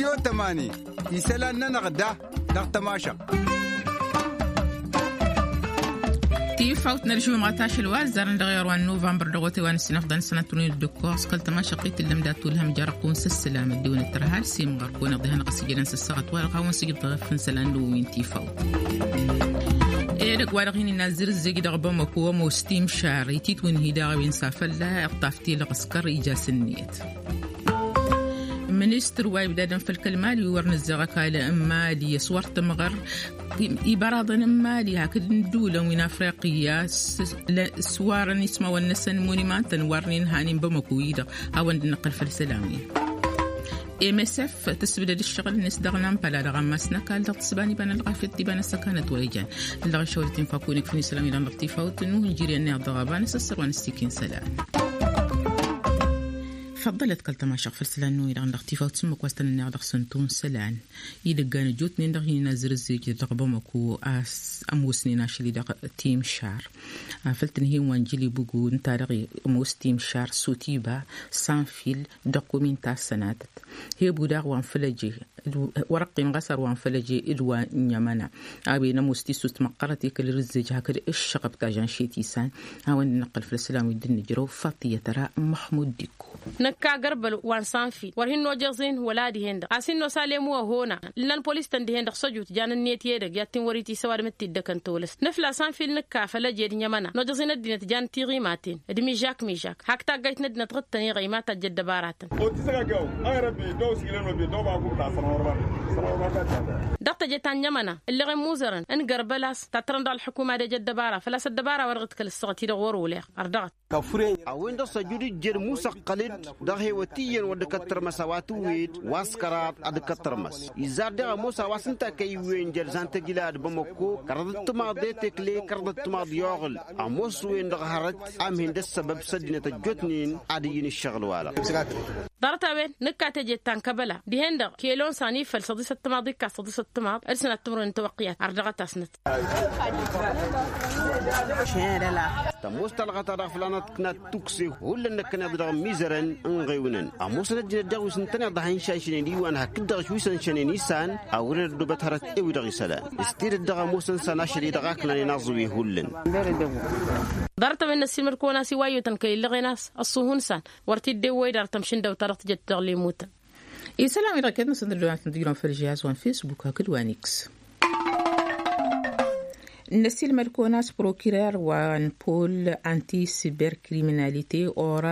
راديو تماني يسألنا نغدا تماشا فوت نرجو مغتاش الوازر ندغير وان نوفمبر دغوتي وان سنفضل سنة تونيل الدكورس قلت ما شقيت اللي مداتو لهم جرقون سلسلام الدون الترهال سيم غرقون ضيهان قصيجلن سسغت ورقا ونسيق ضغفن سلان دوين تي فوت إيرك وارغين نازر الزيق دغبا مكوة موستيم شاري تيتوين هيدا وين سافلا اقطافتي لغسكر إيجاس النيت منستر وايبدادن في الكلمة يورن الزغاكا إلى أمالي صورت مغر إبراضن أمالي هكذا ندولة من أفريقيا سوارن اسمه والنسن مونيمانت نورنين هانين بمكويدة هاو نقل في السلامية MSF تسبب الشغل نسدغنا بلا رغمسنا قال تصباني بنا الغافة تبان السكانة ويجان اللغة شورتين فاكونك في سلامي لان لطيفة وتنو نجيري أني الضغابان سسر ونستيكين سلام فضلت كل تماشق في السلان نوير عن الاختفاء وتسمك واستنى نعرض سنتون سلان يدقان جوت نندغ ينزل الزيج دغبمكو أموسني ناشلي دغ تيم شار فلتنهي وانجلي بوغو نتارغي أموس تيم شار سوتيبا سانفيل دوكومنتا سناتت هي بوداغ وانفلجي ورقي مغسر وانفلجي إدوا نيامانا أبي نموستي سوت مقرتي كل رزيج هكذا الشغب تاجان شيتيسان هاوين نقل في السلام ويدن جرو فاطية ترى محمود ديكو نكا قربل وان سانفي ورهن نوجزين ولادي هند اسين نو سالمو هنا لان البوليس تندي هند سجوت جان النيت يدك ياتين وريتي سوار متي دكن تولس نفلا سانفي نكا فلجي دي نيمانا نوجزين الدين جان تيغي ماتين ادمي جاك ميجاك حتى جايت ندنا تغطني غيمات جد بارات دقت جتان نيمانا اللي غي موزرن ان قربلاس تترند الحكومه دي جد بارا فلا سد بارا ورغت كل الصغتي دغور ولا اردغت كفرين اوين دو سجودي جير موسى قليد دغه وتيين ودكتر مساواتو ويد واسكرات ادكتر مس يزاد موسى واسنتا كي وين جل زانت جلاد بمكو كردت ما ديتك لي كردت ما ديوغل اموس وين دغهرت ام هند السبب سدنه جوتنين ادين الشغل والا دارتا وين نكات جتان كبلا دي هند كيلون ساني فلصدي ست ماضي كصدي ست ماض ارسنت تمرن توقيات اردغت اسنت شيرلا تموس تلغت رفلانات كنا توكسي ولا كنا دغ ميزرن انغيونن اموس نجي دغ سنتنا دحين شاشين ديوان هكذا شويسن شنين نيسان او رد بتهرت اي دغ سلام استير دغ موسن سناشري دغ كنا نازوي هولن دارت من السمر كونا سوايو تنكي لغيناس الصهونسان ورتي ديوي دارت مشين دو ترت جت تغلي موت اي سلام يركدنا سندرات نديرون في الجهاز وان فيسبوك هكذا وانكس نسيل مركوناس بروكيرار وان بول انتي سيبر كريميناليتي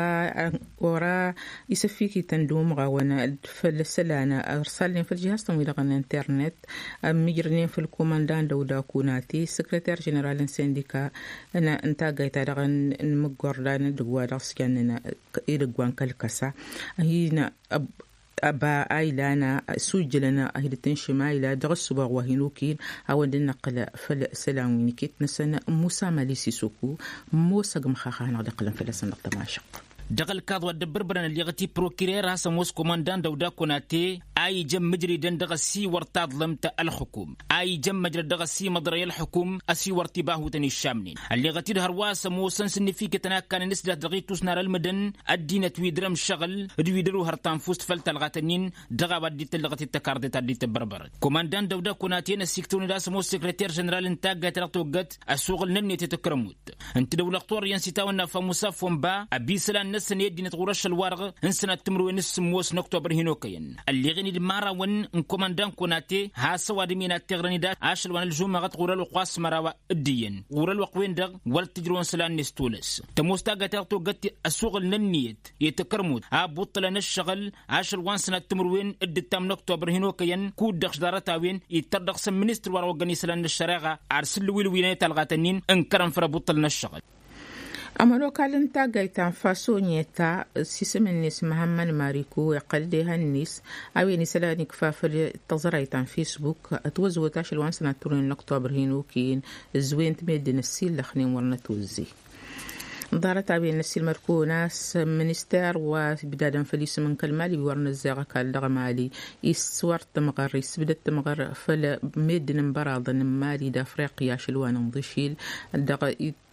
اورا يسفيكي تندوم غاونا في السلانة ارسالين في الجهاز تمويل غن انترنت مجرنين في الكوماندان دودا كوناتي سكرتير جنرال سينديكا انا انتا غايتا غن مغوردان دغوا سكاننا ايدغوان كالكاسا هنا أبا أيلانا سجلنا أهدتين شمايلا درس بغوهينوكين أو النقل فالسلام ونكيت نسنا موسى ماليسي سوكو موسى مخاخانا دقلا فلسنا نقطة دغل كاد ودبر برن اللي غتي بروكيرير هاسا موس كوماندان دودا كوناتي اي جم مجري دن دغسي ورتاد لمت الحكوم اي جم مجري دغسي مدري الحكوم اسي ورتي باهوتني الشامنين اللي غتي دهرواس موسن سنفيك تنا كان نسدا دغيتوس نار المدن ادينا تويدرم شغل دويدرو هرتان فوست فلت الغاتنين دغا وديت لغتي تكاردت اديت بربر كوماندان دودا كوناتي نسيكتوني داس موس سكرتير جنرال انتاغ ترطوغت اسوغل نني تتكرموت انت دولقطور ينسيتاونا فمصافون با ابي سلان نسن يدي نتغرش الورغ انسنا تمرو نس موس نكتوبر هينوكين اللي غني المارا ون كوماندان كوناتي ها سواد مينا تغرني دا اشل وان الجمعه غتغور القواس مراوا الدين غور الوقوين دغ والتجرون سلان نستولس تموستا غتاغتو غت السوق النيت يتكرمود ها بطل الشغل اشل وان سنه تمروين ادتام نكتوبر هينوكين كود دخ دارتاوين يتردق سم مينستر ورا وغني سلان الشراغه ارسل ويلوينات الغاتنين انكرم فر بطل الشغل أمالو كالنتا جايتان فاسو نيتا سيسم الناس مهمن ماريكو يقلدها الناس أو نسلا نكفافر تزرعيتان فيسبوك توزو تاشل وان سنة تورين نكتوبر هينوكين زوين تميدن السيل لخنين ورنا توزي دارت بين السيل مركوناس منستر وبدادا فليس من كالمالي بورنا الزاغة كالدغ مالي يسوار تمغر يسبدت تمغر فلا ميدن مبراضن مالي دا فريقيا شلوان نضشيل الدغ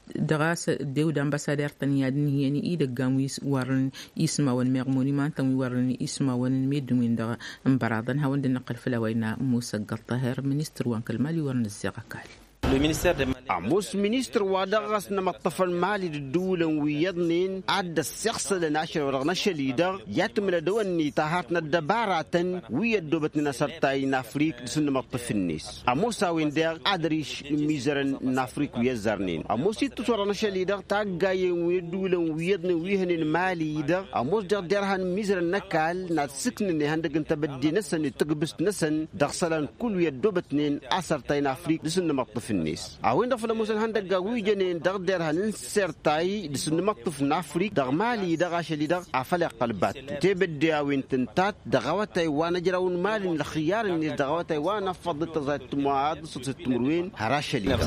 دغاس ديو دامباسادير تنيادن هيني إيدا قامويس ورن إسما والمغموني ما أنتم ورن إسما والميدوين دغا مبرادن هاون دي نقل فلاوينا موسى الطاهر منستر وانك المالي ورن الزغاكال عموس منيستر ودغس نما الطفل مالي الدولة ويضنين عد السخص لناشر ورغنش ليدر يتم لدوني تهاتنا الدبارة ويدوبتنا سرطاي نافريك لسنما الطفل النيس عموس وين دير عدريش ميزرن نافريك ويزرنين عموس يتصور نشا ليدر تاقاي ويدولة ويضني ويهنين مالي يدر عموس ديرهن ميزرن نكال ناتسكن هندق انت بدي نسن تقبس نسن دغسلان كل يدوبتنين عسرطاي نافريك لسنما الطفل النيس عوين دفل موسى هندق قوي جنين دغدر هنسرتاي لسنمطف نافريك دغمالي دغاشلي دغ عفلق قلبات تبدي عوين تنتات دغواتي وانا جراون مالي الخيار اللي دغواتي وانا فضلت زيت معاد صوت تمروين هراشلي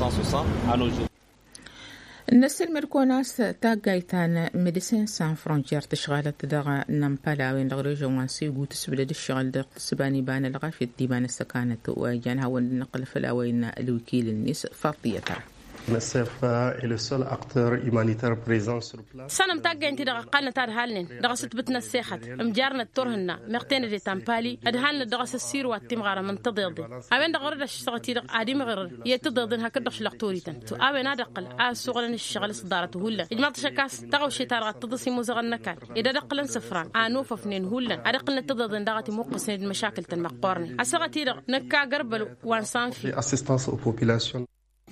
الناس المركوناس تاقايتان ميديسين سان فرونتير تشغالت دغا نمبالا وين دغ ريجون سيغو تسبلد الشغل دغ تسباني بان الغافية ديبان السكانة وجان هاو النقل فلاوين الوكيل الناس فاطية ترى MSF est le seul acteur humanitaire présent sur place. سنم تاقا انتي دغا قالنا تار هالن دغا ستبتنا السيخت مجارنا التورهنا مغتين دي تامبالي ادهالنا دغا سسير واتيم غارة من تضيضي اوين دغا رد الشغتي دغا عادي مغرر يتضيضين هكا دغ شلقتوريتن تو اوين ادقل سوغلن الشغل صدارته هلا اجماع تشكاس دغا شي تارغا تضسي موزغن نكال اذا دقلن سفران نوفا فنين هلا ادقلن تضيضين دغتي موقسين المشاكل تنمقورني اسغتي دغ نكا قربل وانسان في assistance aux populations.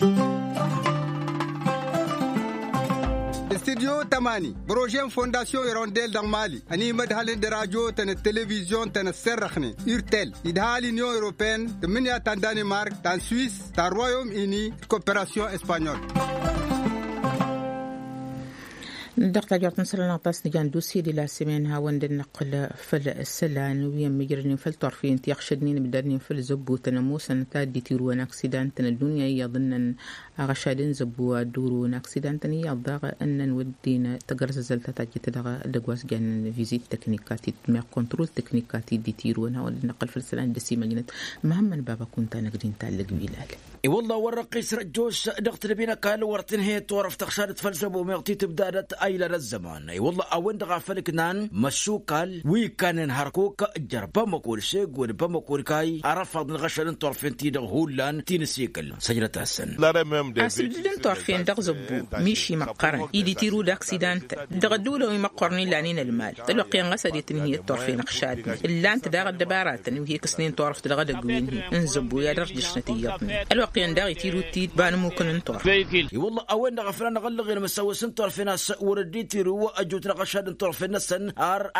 استديو تماني بروجين فونداسيون يرونديل دان مالي اني مدهالين دراجو تن التلفزيون تن السرخني يرتل يدهالي نيو اوروبين تمنيا تان دانمارك تان سويس تان رويوم اني كوبيراسيون اسبانيول دقة جرت نسأل نعطاس نجان دوسي دي لاسمين هاوند النقل فل السلان ويم مجرنين فل طرفين تيخشدنين بدرنين فل زبو تنموسا تادي تيروان اكسيدان تن الدنيا يظنن غشادين زبو دورون اكسيدان تن يضاغ أنن ودينا تقرز زلتا تاجي تدغى لقواس جان فيزيت تكنيكاتي ما كنترول تكنيكاتي دي تيروان هاوند النقل فل السلان دسي مجنت مهما بابا كنت نقدين تالق بيلال والله ورقيس رجوش دقت بينا قال ورتن هي تورف تخشارت فلسبو ميغتي تبدادت ايلا الزمان اي والله اوين دغا فلكنان مشو قال وي كان نهاركوك جربا مقول شيق وربا مقول كاي عرفض نغشل طرفين تي هولان تينسيكل سجلة السن اسبدلن طرفين دغ زبو ميشي مقرن ايدي تيرو داكسيدانت دغ دوله ويمقرني لانين المال تلقي غسديتن هي الطرفين خشاد الا انت داغ الدبارات وهي كسنين طرف دغ دغوين انزبو يا درجش نتيجتني الوقيان داغ تيرو تي بان ممكن نطور والله اوين دغ فلان غلغ مسوسن طرفين ديتيرو أجوت رغشاد طرفين السن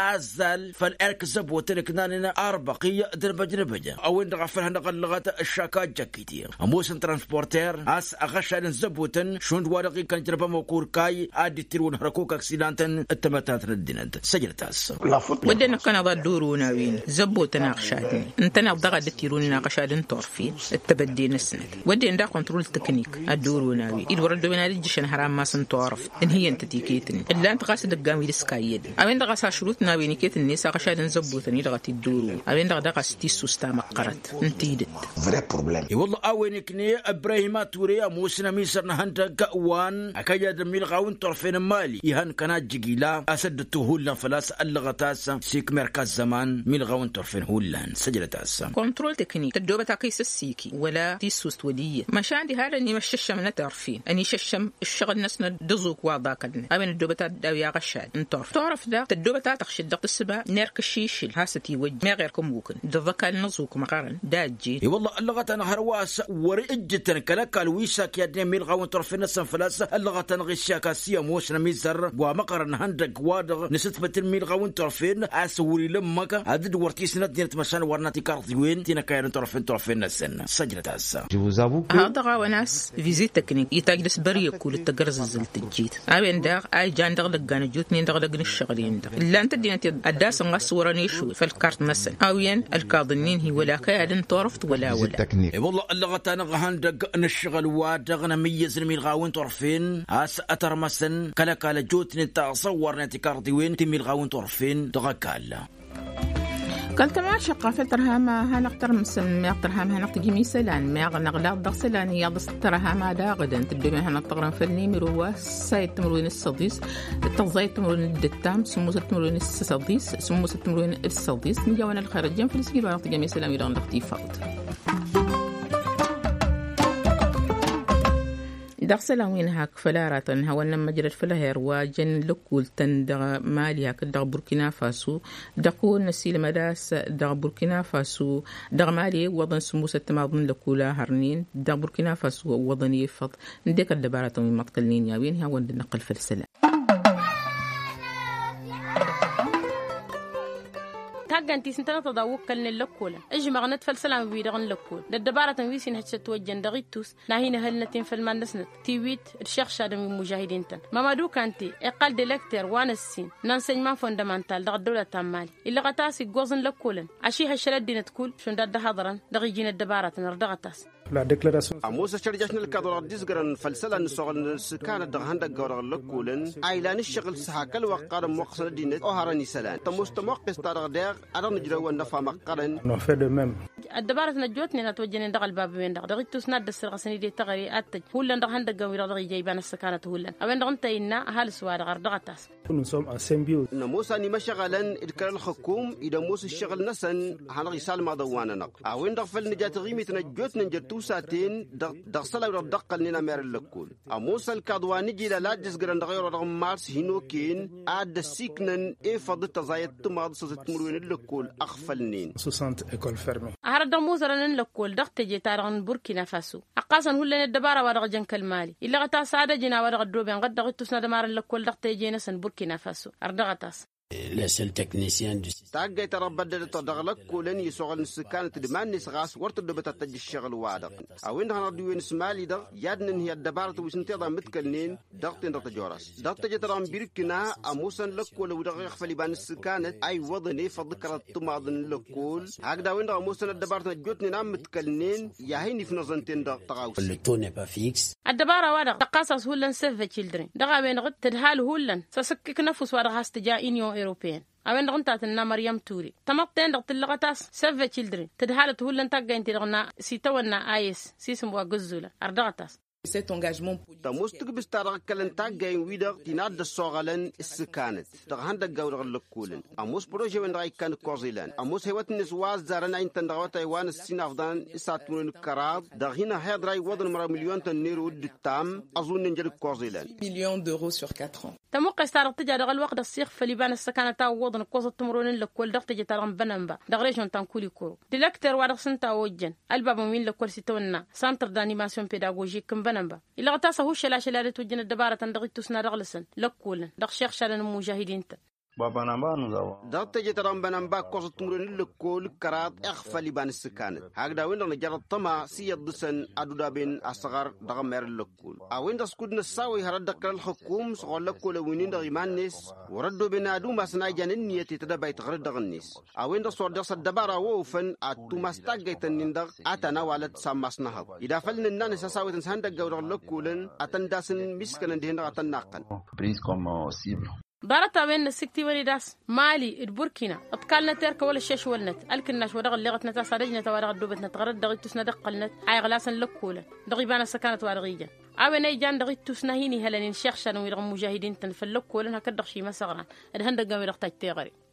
أزل فالأرك زبو تلكناننا أربقية دربجربجة أوين دغفلها نغلغات الشاكات جاكيتير أموسن ترانسبورتير أغشاد زبوتن شوند ورقي كان جربا موكور كاي أديتيرون هركوك أكسيدانتن التمتات ردينت سجلتاس ودنا كان ضد دورونا وين زبوتن أغشادني انتنا بضغط ديتيروننا غشاد طرفين التبدين السنة ودنا دا كنترول تكنيك الدورونا وين إذ وردو بنا رجشن حرام ما سنتعرف إن هي انت تيكيتني إلا أنت قاصد الجامي السكايد أوين دغا ساشروتنا وينيكيت الناس غشاد نزبوتني دغا تدورو أوين دغا ستيسو استمقرت انتيدت فري بروبليم والله أوينكني إبراهيم توري موسنا ميسرنا هنتا وان أكايا دميل غاون طرفين مالي يهان كانت جيلا أسدتو هولان فلاس اللغتاس سيك مركز زمان ميل غاون طرفين هولان سجلتاس كنترول تكنيك تدوبة تاكيس السيكي ولا تيسو استودية مش عندي هذا إني مش الشم نتعرفين أني ششم الشغل نسنا دزوك واضاكدنا أوين الدوبة داويا غشاد انطرف تعرف ده الدوبة تخشد دق السبا نيرك الشيشل هاستي وجه ما غيركم ممكن دذكر نزوك مقارن داجي والله اللغة أنا هرواس ورجتن كلك الويساك يا ميل غاون طرفين السن فلاس اللغة غشاك سيا موسنا ميزر ومقارن هندق وادغ نستبت الميل غاون طرفين أسوري لمك هذا ورتيسنا ديرت مشان ورناتي كارتيوين تينا كاين طرفين السن سجلت هسا هذا غاوناس فيزيت تكنيك يتاجلس بري كل التجرز زلت الجيت أبين داغ أي جان دغلق جان جوتني دغلق الشغلين ده إلا أنت دينا الداس نغص وراني شو في الكارت مثلا أوين الكاظنين هي ولا كائن طرفت ولا والله اللغة أنا غهندق نشغل وادغنا ميز الميل غاون طرفين هاس أتر مثلا كلا جوتني تصور نتي كارتي وين تميل غاون طرفين دغكالا قلت ما شقة فترها ما هنقتر مسمى قترها ما هنقتجي ميسلان ما غنغلا ضغسلان يضس ترها ما دا غدا تبدو من هنقترن فلني مروا سايت تمرون الصديس التغزايت تمرون الدتام سموس تمرون الصديس سموس تمرون الصديس نجاونا الخارجين في السجل ونقتجي ميسلان يران ضغطي فقط دغسلا وين هاك فلارات هوانا مجرد فلهر واجن لكول تندغ مالي هاك دغ بوركينا فاسو دقون نسيل مداس دغ بوركينا فاسو دغ مالي وضن سموسة تماضن لكولا هرنين دغ بوركينا فاسو وضن يفض نديك الدبارات من مطقلين يا وين هوا نقل فلسلة تاجنتي سنتنا تضاوق كلن اللكولة اجمع نتفل سلام بيدغن لكول الدبارة تنويسين هتشتوجن دغيتوس ناهينا هلنتين في المندسنت تيويت الشيخ شادم المجاهدين تن مامادو كانتي اقال ديلكتر وانسين نانسينمان فوندامنتال دغ الدولة تامالي اللي غتاسي جوزن لكولن عشي هالشلاد دين تقول شون داد حضرا دغيجين الدبارة نردغتاس La déclaration Amosa Charjashna الكادر ديزغران فلسلا نسوغن سكان دغهندا غور لكولن ايلان الشغل سحاكل وقار موقسن دينت اوهراني سلان تمستموقس تارغدير ادن جرو نفا مقرن نو في دو ميم الدبارة نجوتني نتوجن دغ الباب وين دغيتوس ناد السرغسني دي تغري اتج هولن دغهندا غوير دغي جايبان السكانه هولن اوين دغنتينا هال سوار غردغتاس nous sommes en symbiose نموسا ني مشغلن ادكر الحكوم اذا موس الشغل نسن هنغي سالما دواننا اوين دغفل نجات غيمت نجوت نجتو ساتين دغسلا ردقل نينا مير اللكول اموسا الكادواني جيلا لا جزغران دغير رغم مارس هينوكين اد سيكنن اي فض تزايد تماد سوت مروين اللكول اخفلنين 60 ايكول فيرمي هرد موزرن اللكول دغت جي تارغن بوركينا فاسو اقاسن هولن الدبارة ورغ جنك المالي الا غتا ساده جنا ورغ دوبن غد دغتوسنا دمار اللكول دغت جي نسن بوركينا فاسو اردغتاس le seul technicien du تاجي تربد تدغلك كولن يسوغن سكان تدمان نسغاس ورت دبت تج الشغل وادق او ان هنا دوين سمالي دغ يادن هي الدبارة وسنتي متكلنين دغتين دغجورس دغت جترام بيركنا اموسن لكول ودغ يخفلي بان السكان اي وضني فذكر تماضن لكول هكذا وين اموسن الدبارة جوتني نام متكلنين يا هيني في نظنتين دغ تغاوس le taux n'est pas fixe الدبارة وادق تقاصص هولن سيف تشيلدرن دغ بين غد تدهال هولن سسكك نفس وادق هاستجا انيو أوروبيان أوين دغنتات النا مريم توري تمقتين دغت اللغتاس سيف تشيلدرن تدهالت هولن تاقا انتي دغنا سيتونا آيس سيسم وغزولا أردغتاس cet engagement تمستك بستارغ كلن تاغين ويدغ تناد الصغلن السكانت دغهند غورغ لكولن اموس بروجي وين راي كان كوزيلان اموس هيوت نسواز زارن اين تندغوت ايوان السين افدان اساتمون كراب دغينا هاد راي ودن مرا مليون تنيرو دتام اظن نجل كوزيلان millions d'euros sur 4 ans تموق استارغ تجا دغ الوقت السيخ فليبان السكانه تا وضن كوز تمرون لكول دغ تجي ترغم بنمبا دغ ريجون تانكولي كورو ديلكتر وادغ سنتا وجن الباب مين لكول سيتونا سانتر دانيماسيون بيداغوجيك كم بنمبا إلا غتاسا هو شلا توجن الدبارة تندغي تسنا دغلسن لكولن دغ شيخ شالن المجاهدين دغت جترام بنمبا كوز تمرون لكول كرات اخفلي بان السكانت هكذا وين نجرب طما سيدسن ادودا بين اصغر دغ مير لكول اوين دسكود نساوي هردك الحكوم سغول لكول وين دغ مانيس وردو بنادو مسنا جنن نيتي تدباي تغرد دغنيس اوين دسور دغ الدبارة ووفن اتو ماستاغيتن دغ اتنا والد سامسنها اذا فلن نان ساوي تنسند غور لكولن اتنداسن مسكن دين اتناقن بريز كوم سيبل بارتا بين السكتي وليداس مالي البوركينا اتقالنا ترك ولا شيش ولنت الكناش ودغ اللغتنا تاسارجنا توارغ دوبتنا تغرد دغ تسنا دقلنت اي غلاسن لكوله دغ بان سكانت وارغيجا اوي جان دغ تسنا هيني هلنين شيخ شانو يرغ مجاهدين تنفلكولن هكدغ شي مسغران هند غاوي دغ تاج تيغري